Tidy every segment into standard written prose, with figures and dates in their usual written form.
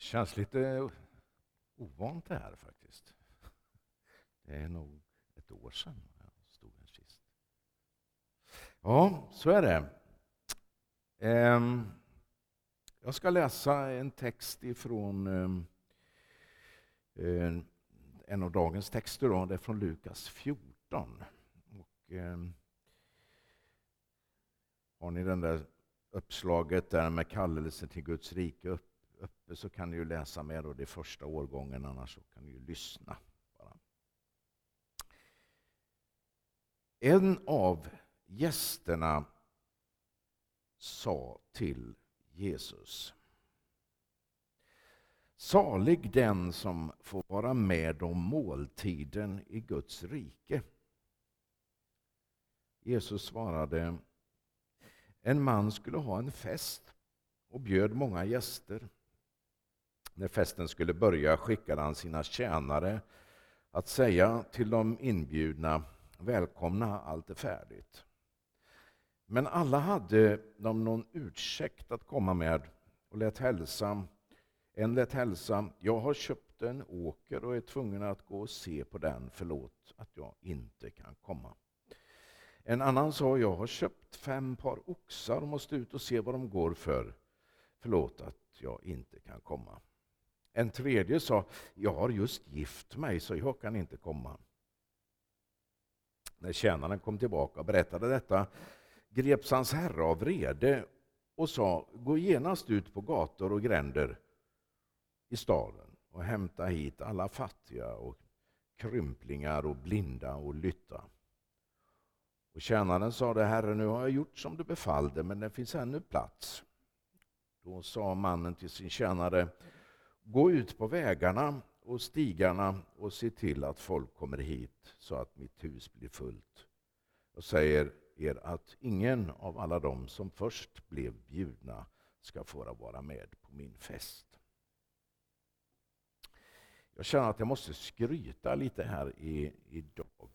Känns lite ovant det här faktiskt. Det är nog ett år sedan jag stod här sist. Ja, så är det. Jag ska läsa en text ifrån en av dagens texter. Det är från Lukas 14. Och, har ni den där uppslaget där med kallelse till Guds rike uppe, så kan ni ju läsa med då, det första årgången, annars så kan ni ju lyssna bara. En av gästerna sa till Jesus: salig den som får vara med om måltiden i Guds rike. Jesus svarade: en man skulle ha en fest och bjöd många gäster. När festen skulle börja skickade han sina tjänare att säga till de inbjudna: välkomna, allt är färdigt. Men alla hade de någon ursäkt att komma med och lät hälsa. En lät hälsa: jag har köpt en åker och är tvungen att gå och se på den, förlåt att jag inte kan komma. En annan sa: jag har köpt 5 par oxar och måste ut och se vad de går för, förlåt att jag inte kan komma. En tredje sa: jag har just gift mig så jag kan inte komma. När tjänaren kom tillbaka och berättade detta greps hans herre av vrede och sa: gå genast ut på gator och gränder i staden och hämta hit alla fattiga och krymplingar och blinda och lytta. Och tjänaren sade: herre, nu har jag gjort som du befallde, men det finns ännu plats. Då sa mannen till sin tjänare: gå ut på vägarna och stigarna och se till att folk kommer hit så att mitt hus blir fullt. Jag säger er att ingen av alla dem som först blev bjudna ska få vara med på min fest. Jag känner att jag måste skryta lite här idag.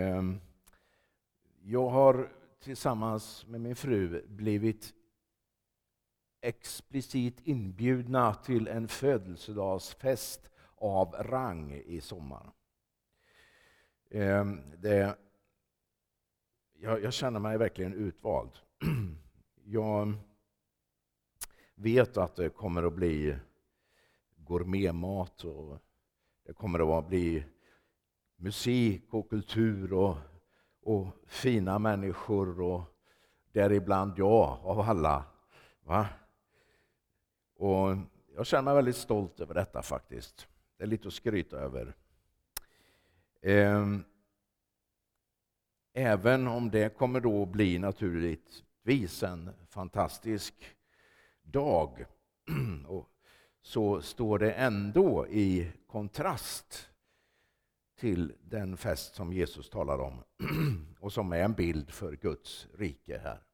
Jag har tillsammans med min fru blivit explicit inbjudna till en födelsedagsfest av rang i sommar. Jag känner mig verkligen utvald. Jag vet att det kommer att bli gourmetmat och det kommer att bli musik och kultur och fina människor och däribland jag av alla. Va? Och jag känner mig väldigt stolt över detta faktiskt. Det är lite att skryta över. Även om det kommer då bli naturligtvis en fantastisk dag, och så står det ändå i kontrast till den fest som Jesus talar om och som är en bild för Guds rike här.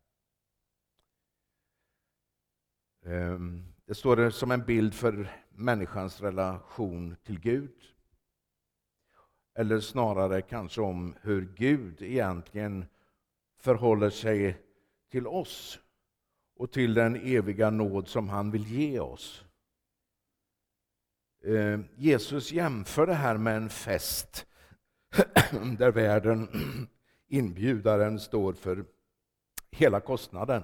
Det står det som en bild för människans relation till Gud. Eller snarare kanske om hur Gud egentligen förhåller sig till oss och till den eviga nåd som han vill ge oss. Jesus jämför det här med en fest där världen, inbjudaren, står för hela kostnaden.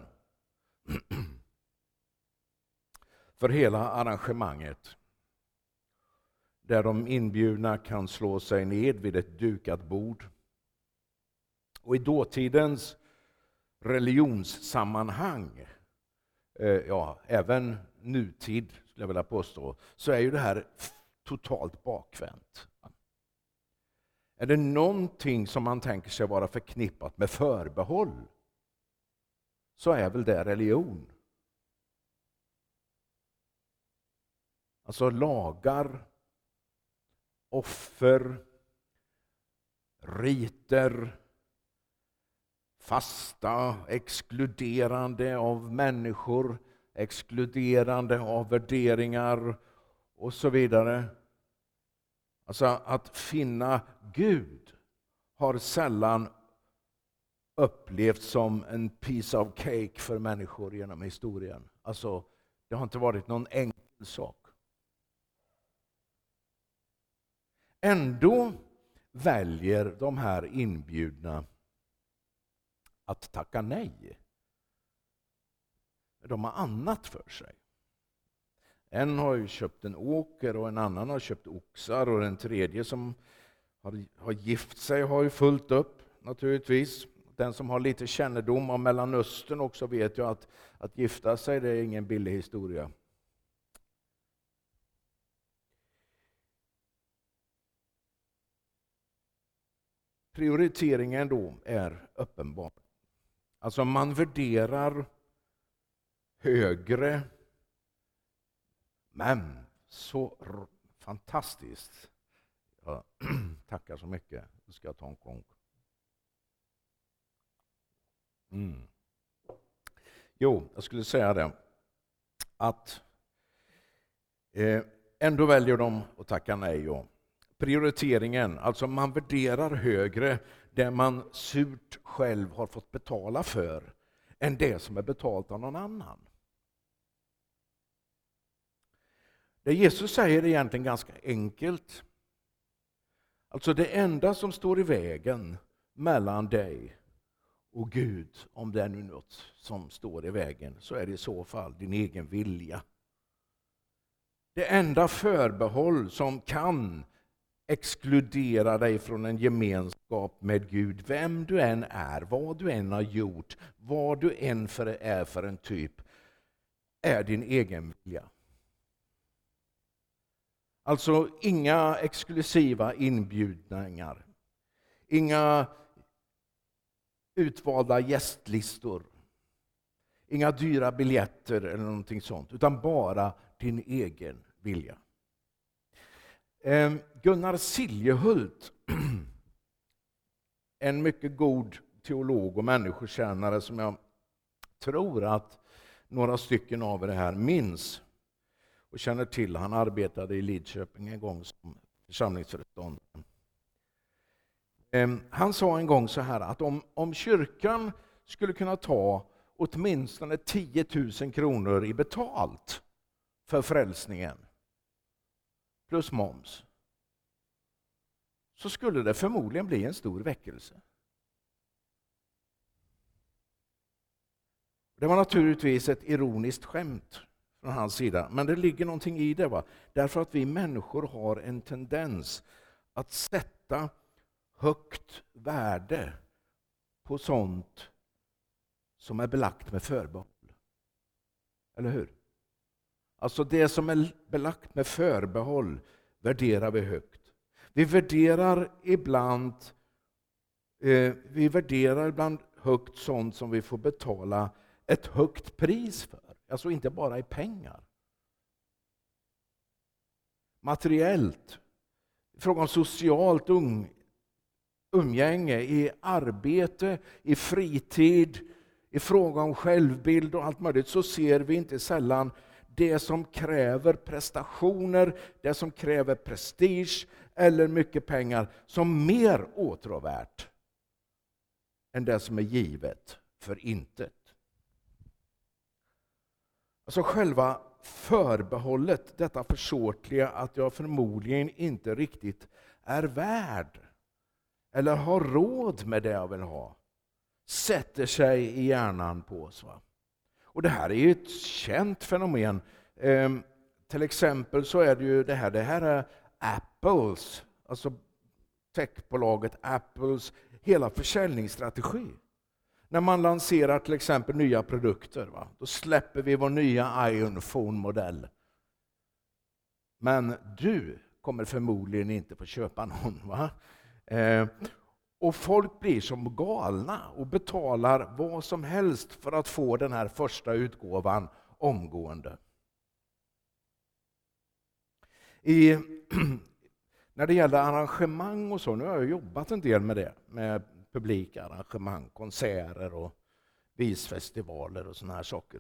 För hela arrangemanget. Där de inbjudna kan slå sig ned vid ett dukat bord. Och i dåtidens religionssammanhang, även nutid skulle jag vilja påstå, så är ju det här totalt bakvänt. Är det någonting som man tänker sig vara förknippat med förbehåll, så är väl det religion. Alltså lagar, offer, riter, fasta, exkluderande av människor, exkluderande av värderingar och så vidare. Alltså att finna Gud har sällan upplevts som en piece of cake för människor genom historien. Alltså det har inte varit någon enkel sak. Ändå väljer de här inbjudna att tacka nej. De har annat för sig. En har ju köpt en åker och en annan har köpt oxar och den tredje som har gift sig har ju fullt upp naturligtvis. Den som har lite kännedom om Mellanöstern också vet ju att gifta sig, det är ingen billig historia. Prioriteringen då är uppenbar. Alltså man värderar högre, men så fantastiskt. Ja, tackar så mycket. Nu ska jag ta en konk. Jo, jag skulle säga det. Att ändå väljer de att tacka nej. Och prioriteringen, alltså man värderar högre det man surt själv har fått betala för än det som är betalt av någon annan. Det Jesus säger är egentligen ganska enkelt. Alltså det enda som står i vägen mellan dig och Gud, om det är nu något som står i vägen, så är det i så fall din egen vilja. Det enda förbehåll som kan exkludera dig från en gemenskap med Gud, vem du än är, vad du än har gjort, vad du än är för en typ, är din egen vilja. Alltså inga exklusiva inbjudningar, inga utvalda gästlistor, inga dyra biljetter eller någonting sånt, utan bara din egen vilja. Gunnar Siljehult, en mycket god teolog och människokännare som jag tror att några stycken av er här minns och känner till. Han arbetade i Lidköping en gång som församlingsföreståndare. Han sa en gång så här att om kyrkan skulle kunna ta åtminstone 10 000 kronor i betalt för frälsningen plus moms, så skulle det förmodligen bli en stor väckelse. Det var naturligtvis ett ironiskt skämt från hans sida, men det ligger någonting i det, va? Därför att vi människor har en tendens att sätta högt värde på sånt som är belagt med förbehåll. Eller hur? Alltså det som är belagt med förbehåll värderar vi högt. Vi värderar ibland högt sånt som vi får betala ett högt pris för. Alltså inte bara i pengar. Materiellt, i fråga om socialt umgänge, i arbete, i fritid, i fråga om självbild och allt möjligt, så ser vi inte sällan det som kräver prestationer, det som kräver prestige eller mycket pengar som mer åtråvärt än det som är givet för intet. Alltså själva förbehållet, detta försåtliga att jag förmodligen inte riktigt är värd eller har råd med det jag vill ha, sätter sig i hjärnan på oss. Va? Och det här är ju ett känt fenomen. Till exempel så är det ju det här är Apples, alltså techbolaget Apples hela försäljningsstrategi. När man lanserar till exempel nya produkter, va? Då släpper vi vår nya iPhone-modell. Men du kommer förmodligen inte få köpa någon. Va? Och folk blir som galna och betalar vad som helst för att få den här första utgåvan omgående. När det gäller arrangemang och så, nu har jag jobbat en del med det, med publikarrangemang, konserter och visfestivaler och såna här saker.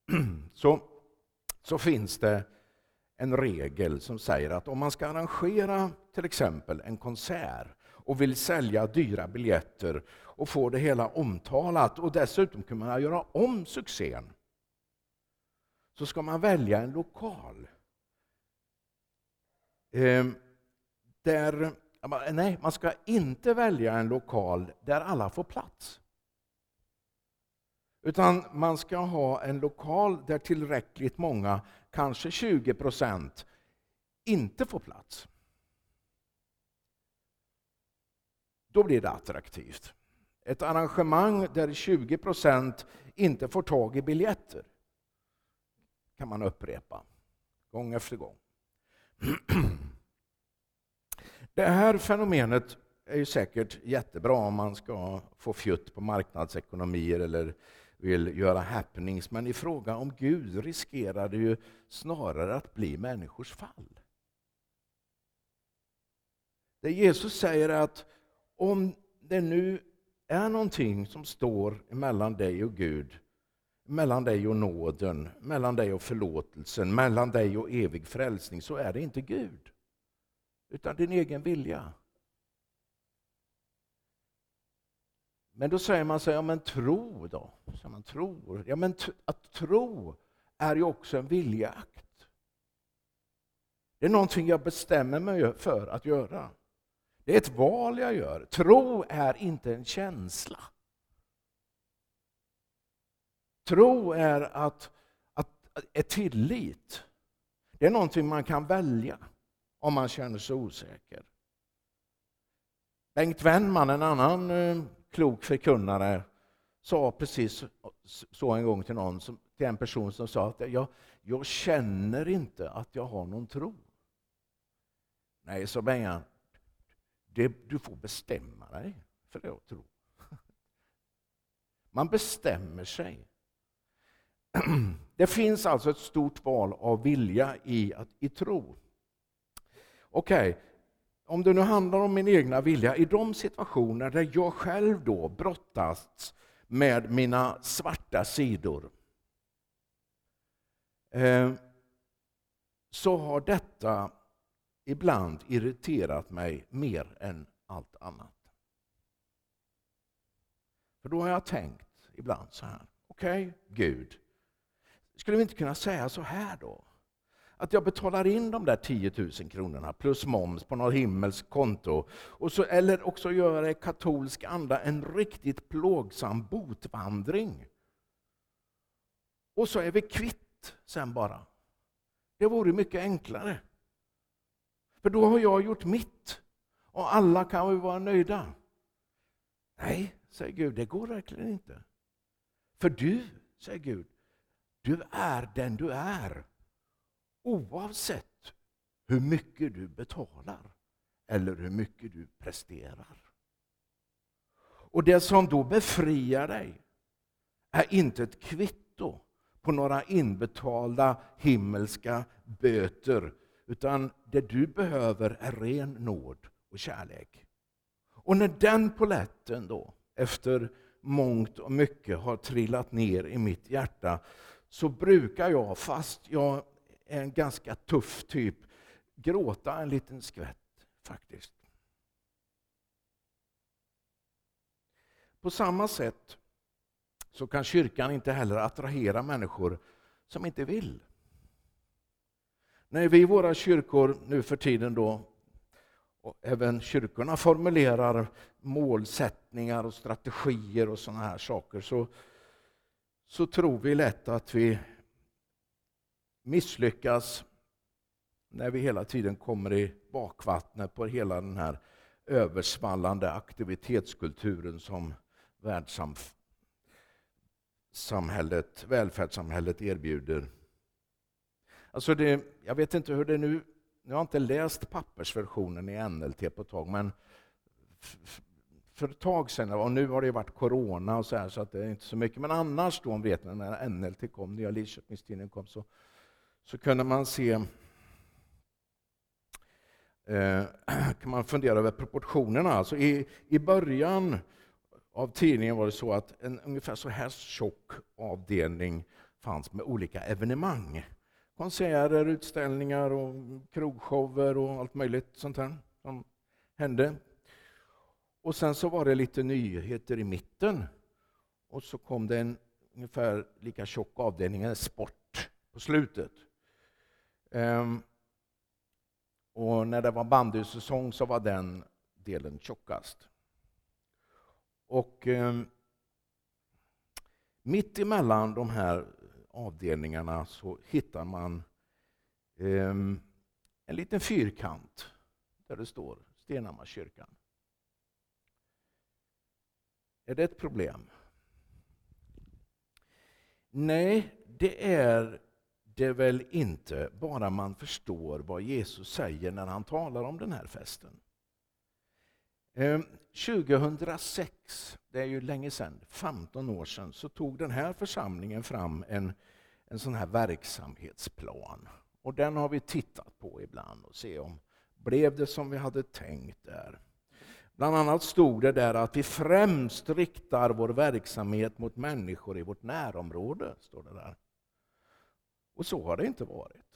Så finns det en regel som säger att om man ska arrangera till exempel en konsert och vill sälja dyra biljetter och få det hela omtalat och dessutom kan man göra om succén, så ska man välja en lokal nej, man ska inte välja en lokal där alla får plats. Utan man ska ha en lokal där tillräckligt många, kanske 20%, inte får plats. Då blir det attraktivt. Ett arrangemang där 20% inte får tag i biljetter kan man upprepa gång efter gång. Det här fenomenet är ju säkert jättebra om man ska få fjutt på marknadsekonomier eller vill göra happenings, men i fråga om Gud riskerar det ju snarare att bli människors fall. Det Jesus säger är att om det nu är någonting som står mellan dig och Gud, mellan dig och nåden, mellan dig och förlåtelsen, mellan dig och evig frälsning, så är det inte Gud, utan din egen vilja. Men då säger man så här, ja men tro då. Så man tror. Ja men att tro är ju också en viljeakt. Det är någonting jag bestämmer mig för att göra. Det är ett val jag gör. Tro är inte en känsla. Tro är ett tillit. Det är någonting man kan välja om man känner sig osäker. Bengt Wennman, en annan klok förkunnare, sa precis så en gång till till en person som sa att jag känner inte att jag har någon tro. Nej, så Bengan, du får bestämma dig för det att tro. Man bestämmer sig. Det finns alltså ett stort val av vilja i tro. Okej. Om det nu handlar om min egna vilja, i de situationer där jag själv då brottas med mina svarta sidor, så har detta ibland irriterat mig mer än allt annat. För då har jag tänkt ibland så här, okej, Gud, skulle vi inte kunna säga så här då? Att jag betalar in de där 10 000 kronorna plus moms på något himmelskt konto. Eller också gör i katolsk anda en riktigt plågsam botvandring. Och så är vi kvitt sen bara. Det vore mycket enklare. För då har jag gjort mitt. Och alla kan vi vara nöjda. Nej, säger Gud, det går verkligen inte. För du, säger Gud, du är den du är. Oavsett hur mycket du betalar eller hur mycket du presterar. Och det som då befriar dig är inte ett kvitto på några inbetalda himmelska böter, utan det du behöver är ren nåd och kärlek. Och när den poletten då, efter mångt och mycket, har trillat ner i mitt hjärta, så brukar jag, fast jag är en ganska tuff typ, gråta en liten skvätt faktiskt. På samma sätt så kan kyrkan inte heller attrahera människor som inte vill. När vi i våra kyrkor nu för tiden då, och även kyrkorna formulerar målsättningar och strategier och sådana här saker, så tror vi lätt att vi misslyckas när vi hela tiden kommer i bakvattnet på hela den här översvallande aktivitetskulturen som välfärdssamhället erbjuder. Alltså jag vet inte hur det nu, jag har inte läst pappersversionen i NLT på ett tag, men för ett tag sedan, och nu har det varit corona och så här, så att det är inte så mycket, men annars då, vet ni, när NLT kom, när Lidköpingstidningen kom, så kunde man se, kan man fundera över proportionerna. Alltså i början av tidningen var det så att en ungefär så här tjock avdelning fanns med olika evenemang. Konserter, utställningar och krogshower och allt möjligt sånt här som hände. Och sen så var det lite nyheter i mitten. Och så kom det en ungefär lika tjock avdelning, en sport på slutet. Och när det var bandysäsong så var den delen tjockast. Och mitt emellan de här avdelningarna så hittar man en liten fyrkant där det står Stenhammarskyrkan. Är det ett problem? Nej, det är det väl inte, bara man förstår vad Jesus säger när han talar om den här festen. 2006, det är ju länge sedan, 15 år sedan, så tog den här församlingen fram en sån här verksamhetsplan. Och den har vi tittat på ibland och se om blev det som vi hade tänkt där. Bland annat stod det där att vi främst riktar vår verksamhet mot människor i vårt närområde, står det där. Och så har det inte varit.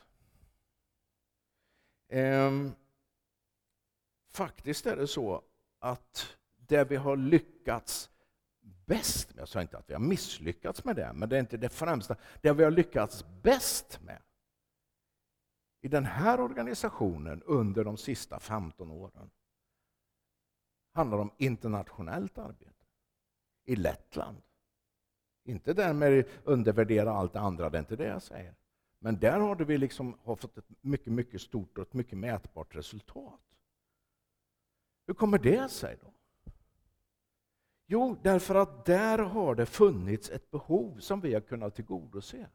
Faktiskt är det så att det vi har lyckats bäst med, jag sa inte att vi har misslyckats med det, men det är inte det främsta, det vi har lyckats bäst med i den här organisationen under de sista 15 åren handlar om internationellt arbete i Lettland. Inte därmed undervärdera allt det andra, det är inte det jag säger. Men där har vi liksom fått ett mycket, mycket stort och ett mycket mätbart resultat. Hur kommer det sig då? Jo, därför att där har det funnits ett behov som vi har kunnat tillgodose.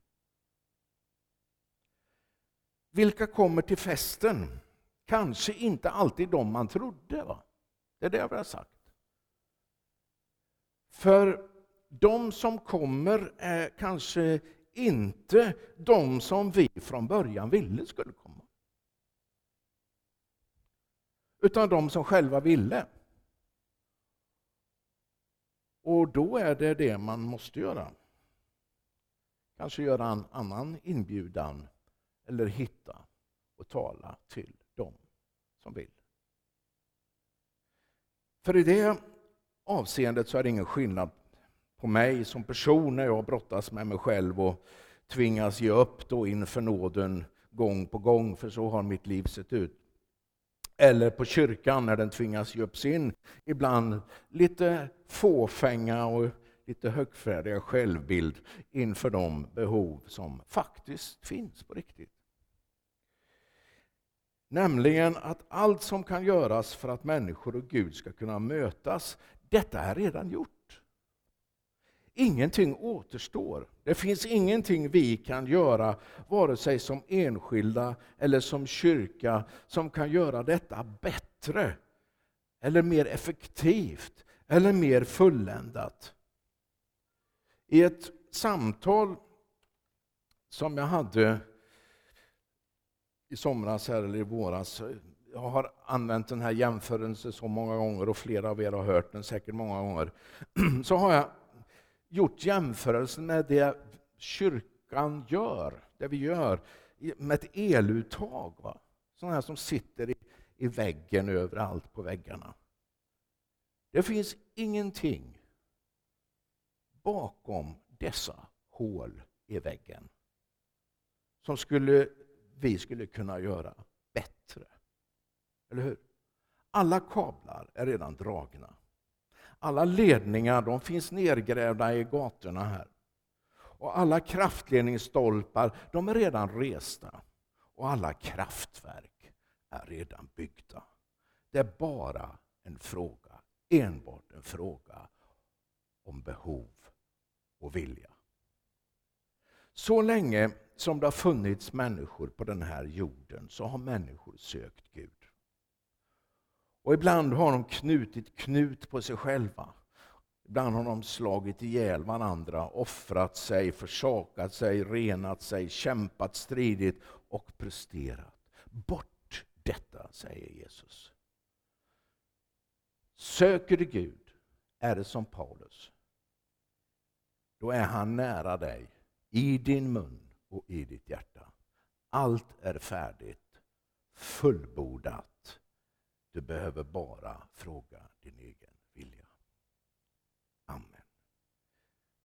Vilka kommer till festen? Kanske inte alltid de man trodde, va? Det är det jag har sagt. För de som kommer är kanske inte de som vi från början ville skulle komma. Utan de som själva ville. Och då är det man måste göra. Kanske göra en annan inbjudan eller hitta och tala till dem som vill. För i det avseendet så är det ingen skillnad på mig som person när jag brottas med mig själv och tvingas ge upp då inför nåden gång på gång, för så har mitt liv sett ut. Eller på kyrkan när den tvingas ge upp sin ibland lite fåfänga och lite högfärdiga självbild inför de behov som faktiskt finns på riktigt. Nämligen att allt som kan göras för att människor och Gud ska kunna mötas, detta är redan gjort. Ingenting återstår. Det finns ingenting vi kan göra, vare sig som enskilda eller som kyrka, som kan göra detta bättre eller mer effektivt eller mer fulländat. I ett samtal som jag hade i somras eller i våras, jag har använt den här jämförelsen så många gånger och flera av er har hört den säkert många gånger, så har jag gjort jämförelsen med det kyrkan gör, det vi gör med ett eluttag, va? Sådana här som sitter i väggen överallt på väggarna. Det finns ingenting bakom dessa hål i väggen som vi skulle kunna göra bättre. Eller hur? Alla kablar är redan dragna. Alla ledningar, de finns nergrävda i gatorna här. Och alla kraftledningsstolpar, de är redan resta. Och alla kraftverk är redan byggda. Det är bara en fråga, enbart en fråga om behov och vilja. Så länge som det har funnits människor på den här jorden så har människor sökt Gud. Och ibland har de knutit knut på sig själva. Ibland har de slagit ihjäl varandra, offrat sig, försakat sig, renat sig, kämpat, stridit och presterat. Bort detta, säger Jesus. Söker du Gud, är det som Paulus. Då är han nära dig, i din mun och i ditt hjärta. Allt är färdigt, fullbordat. Du behöver bara fråga din egen.